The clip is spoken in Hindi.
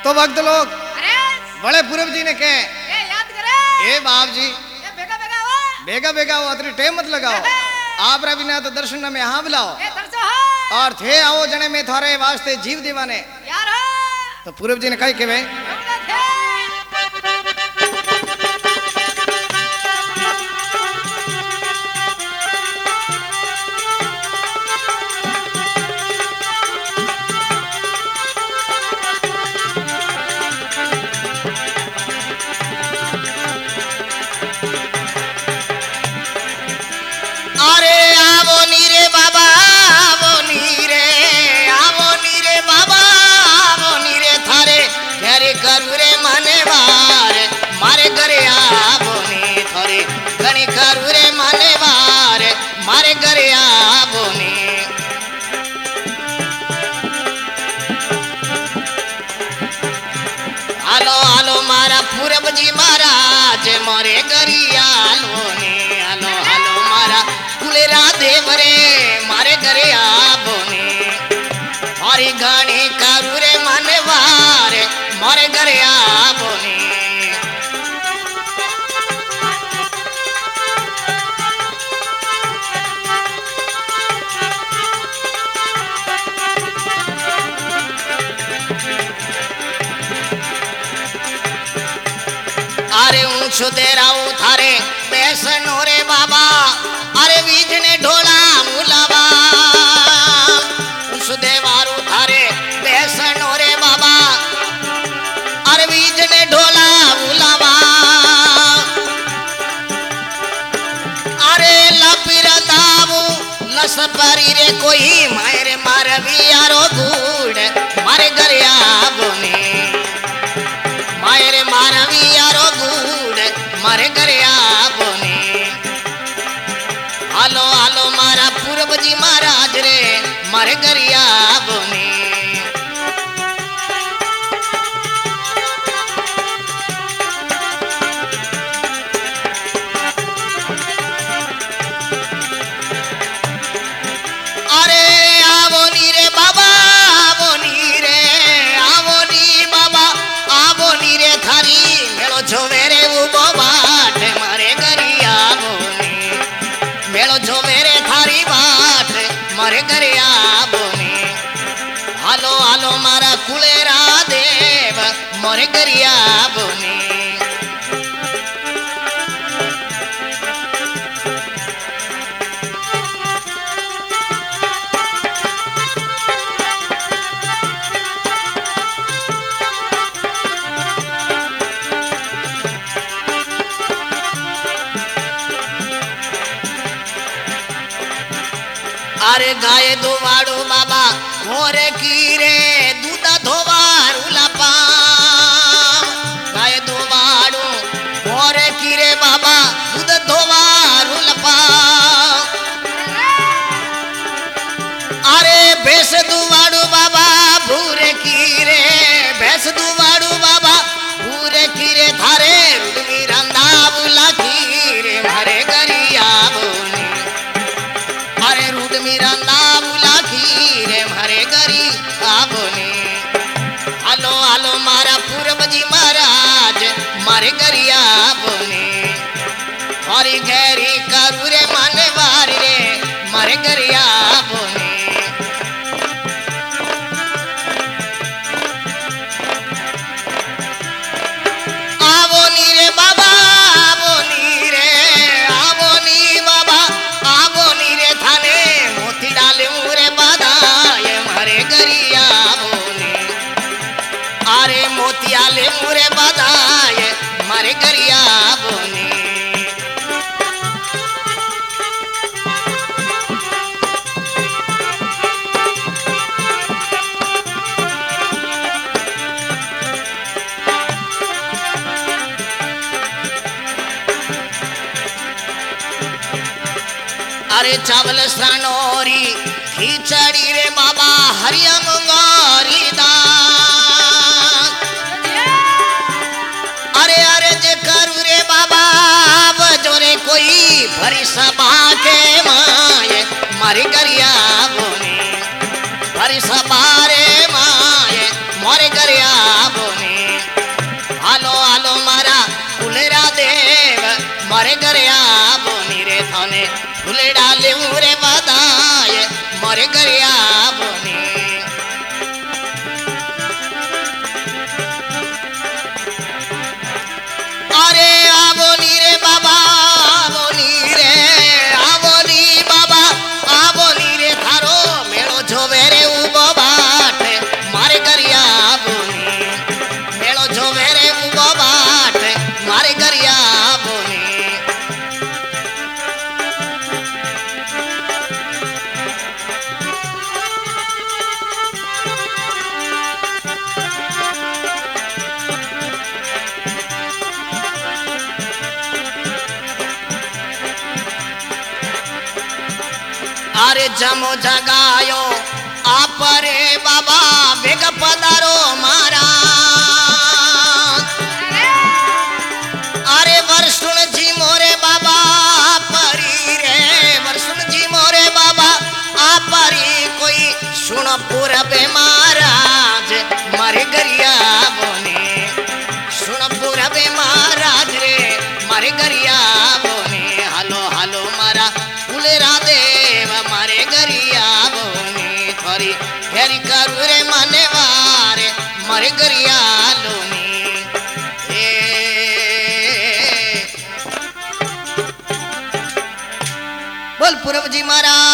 तो भक्त लोग अरे बड़े पूर्व जी ने कहे ये याद करे ए बाप जी ये बेगा बेगा हो बेगा बेगा हो अतरी टेम मत लगाओ आप रविना तो दर्शन में यहाँ बुलाओ ये दर्शो हो और थे आओ जने में थारे वास्ते जीव दीवाने यार हो तो पूर्व जी ने कही के भाई हमने थे अरे आवो नीरे बाबा आवो नीरे बाबा आवो नीरे थारे घरे करू रे माने बार मारे घरे आवो नी थारे घणी करू रे माने बार मारे घरे आवो नी आलो आलो मारा पूरब जी महाराज मारे घरी आलो नी आलो आलो मारा कुलेरा देवरे मारे घरे आवो नी मारी घणी करू रे माने बार मारे घरे आवो नी अरे ऊंचो देराऊ थारे बेसनो रे बाबा अरे बीज ने ढोला मुलावा ऊंचो देवारू थारे बेसनो रे बाबा अरे बीज ने ढोला मुलावा अरे लपिरताऊ लस परी रे कोई मारे मारवी यारो गुड़ मारे घरे आवो नी मारे मारवी यारो गुड़ मारे घरे आवो नी आलो आलो मारा पूरब जी महाराज रे मारे घरे आवो नी अरे आवो नी रे बाबा आवो नी रे आवो नी बाबा आवो नी रे थारी मेलो जोवे रे उबो बाट मारे घरी आवो नी मेलो जोवे रे थारी बाट मारे घरे आवो नी हालो हालो मारा कुलेरा देव मारे घरे आवो नी अरे गाय धोवाड़ो बाबा मोरे कीरे दूधा धोवारू लपा गाय धोवाड़ो मोरे कीरे बाबा दूध धोवारू लपा अरे भैंस दुवाड़ो बाबा भूरे कीरे भैंस दुवाड़ो बाबा भूरे कीरे थारे रुडमी रंधा बुला कीरे मारे घरी आवो नी अरे रूट मेरा नाम लाखी रे मारे घरी आवो नी आलो आलो मारा पूरब जी महाराज मारे घरी आवो नी मारी घरी करू रे माने वारी रे मारे घरी आवो नी आवो नी रे बाबा आवो नी रे आवो नी बाबा आवो नी रे थाने मोती डाले मुरे बाधाए मारे घरी आवो नी अरे मोतियाले मुरे बाधाए मारे घरी आवो नी अरे चावल सनोरी खिचड़ी रे बाबा हरिया मुंगारी दान अरे अरे जे करू रे बाबा बजो रे कोई भरी सभा के माए मारी गरिया बोनी भरी सभा रे माए मारे गरिया बोनी મારે ઘરે આવોની રે થાને ફૂલડા લેવું રે બધાએ મારે ઘરે આવોની અરે આવોની રે બાબા આવોની રે આવોની બાબા આવોની રે થારો મેળો જોવે રે ઉભો બાટે મારે ઘરે આવોની મેળો જોવે રે ઉભો બાટે મારે ઘરે આવોની અરે જમો જગાયો આપરે બાબા ભેગ પધારો મારા અરે વર્ષુણજી મોરે બાબા પરી રે વર્ષુણજી મોરે બાબા આ પરી કોઈ સુણ પૂરબે મહારાજ મારે ગરિયા બોને સુણ પૂરબે મહારાજ રે મારે ગરિયા બોને હાલો હાલો મારા ફૂલેરા દેવ મારે ગરિયા બોને ફરી ફેરી કરું રે મને વારે મારે ગરિયા લોની એ બોલ પૂરબજી મહારાજ